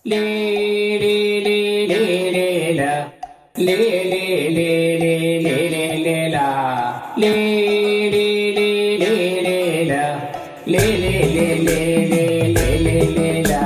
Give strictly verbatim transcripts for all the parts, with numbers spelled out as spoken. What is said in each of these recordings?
ले ले ले ले ले ला ले ले ले ले ले ले ले ला ले ले ले ले ले ला ले ले ले ले ले ले ले ले ला।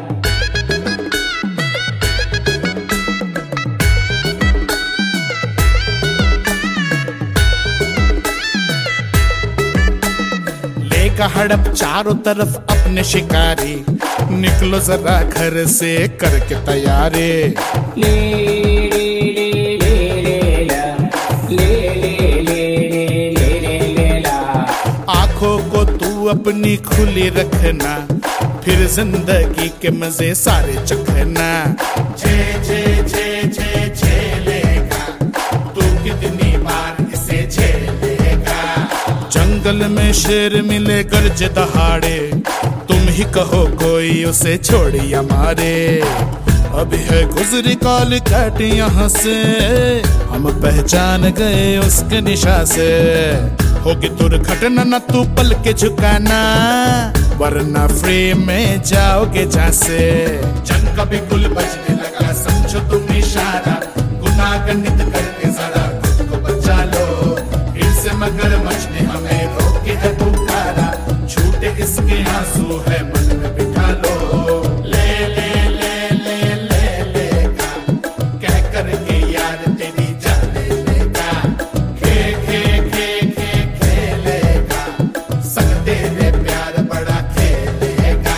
लेगा हड़प चारों तरफ अपने शिकारी, निकलो जरा घर से करके तैयारी। ले ले ले ले ले ला ले ले ले ले ले ले ले ला। आंखों को तू अपनी खुली रखना, फिर जिंदगी के मजे सारे चखना। छे छे छे छे झेलेगा तू कितनी बार इसे झेलेगा। जंगल में शेर मिले गर्ज दहाड़े, तुम ही कहो कोई उसे छोड़े या मारे। अभी है गुजरी काल काट यहाँ से, हम पहचान गए उसके निशा से। होगी दुर्घटना न तू पल के झुकाना, वरना फ्री में जाओगे जहाँ से। जंग का भी गुल बजने लगा, समझो तुम इशारा। गुनाह गणित करके जरा खुद को बचा लो, इनसे मगर मचने हमें रोके है पुकारा। छूटे इसके आंसू है मन में बिठा लो। ले ले ले ले ले लेगा कह करके यार तेरी जान ले लेगा। खे खे खे खे खेलेगा संग तेरे प्यार बड़ा खेलेगा।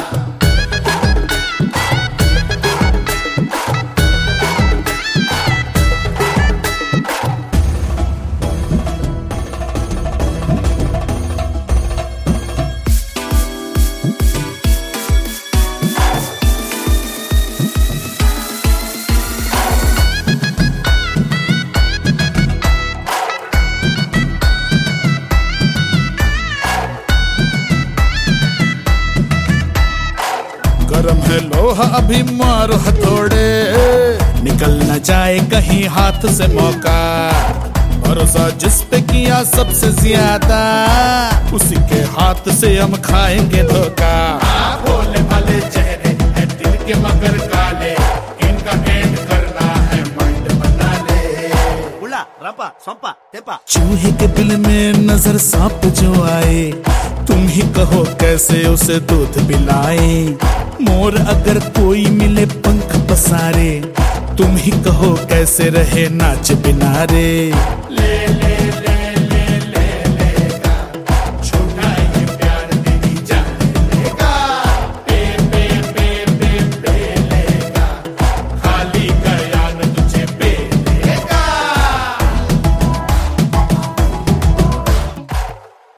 गरम है लोहा अभी मारो हथौड़े, निकल न जाए कहीं हाथ से मौका। भरोसा जिस पे किया सबसे ज्यादा, उसी के हाथ से हम खाएंगे धोखा। भोले भाले चेहरे हैं दिल के मगर काले, इनका एंड करना है माइंड बना ले। उला रपा सोपा तेपा। चूहे के बिल में नजर सांप जो आए, तुम ही कहो कैसे उसे दूध पिलाए। मोर अगर कोई मिले पंख पसारे, तुम ही कहो कैसे रहे नाच बिना रे। ले ले